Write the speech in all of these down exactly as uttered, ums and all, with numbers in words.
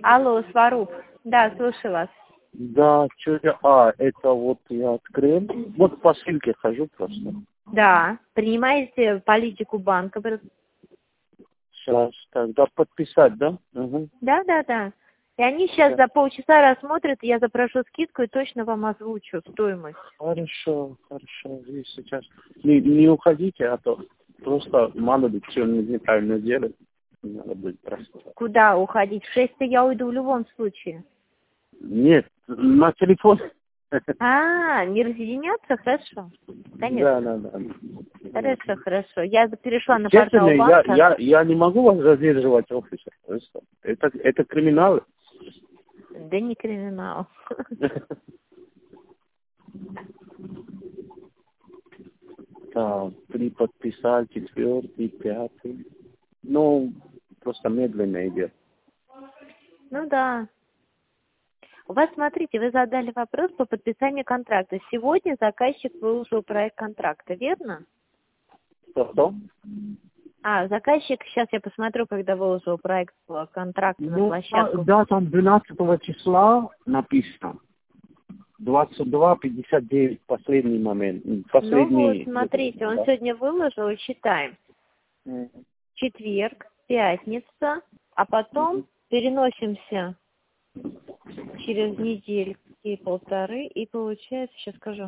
Алло, Сваруп. Да, слушаю вас. Да, что я... А, это вот я открыл. Вот по ссылке хожу просто. Да. Принимаете политику банка? Сейчас, тогда подписать, да? Угу. Да, да, да. И они сейчас Да. за полчаса рассмотрят, я запрошу скидку и точно вам озвучу стоимость. Хорошо, хорошо. Здесь сейчас... Не, не уходите, а то просто мало ли, что неправильно делать. Надо будет просто... Куда уходить? В шесть-то я уйду в любом случае. Нет, на телефон. А, не разъединяться? Хорошо. Конечно. Да, да, да. Хорошо, хорошо. Я перешла на Честно, портал я, банка. я, я не могу вас задерживать в офисе. Просто. Это, это криминал. Да не криминал. Так, три подписать, четвертый, пятый. Ну, просто медленно идет. Ну да. У вас, смотрите, вы задали вопрос по подписанию контракта. Сегодня заказчик выложил проект контракта, верно? Что? А, заказчик, сейчас я посмотрю, когда выложил проект контракта на Ну, площадку. да, там двенадцатого числа написано. двадцать два пятьдесят девять, последний момент. Последний... Ну вот, смотрите, он да. сегодня выложил, и считаем. Четверг, пятница, а потом Мгм. переносимся через недельки и полторы, и получается, сейчас скажу.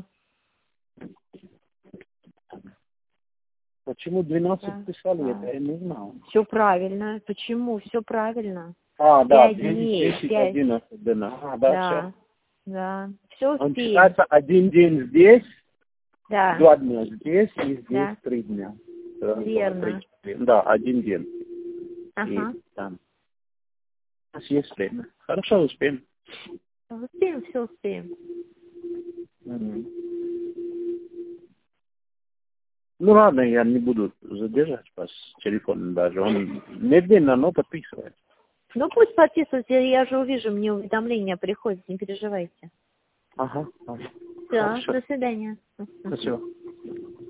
Почему двенадцать Да, писали, да. это я не знал. Все правильно. Почему? Все правильно. А, да, Пять десять, дней, десять, пять. одиннадцать, да. А, да, Да, все. да. Все Он успеем. считается один день здесь, Да, два дня здесь и здесь да. три дня. Раз, два, Верно. три, четыре. Да, один день. Ага. И там. У нас есть время. Хорошо, успеем. Успеем, все успеем. Мгм. Ну ладно, я не буду задерживать вас телефоном даже. Он медленно, но подписывает. Ну пусть подписывайте, я же увижу, мне уведомления приходят, не переживайте. Ага. ага. Все, Хорошо. до свидания. Спасибо.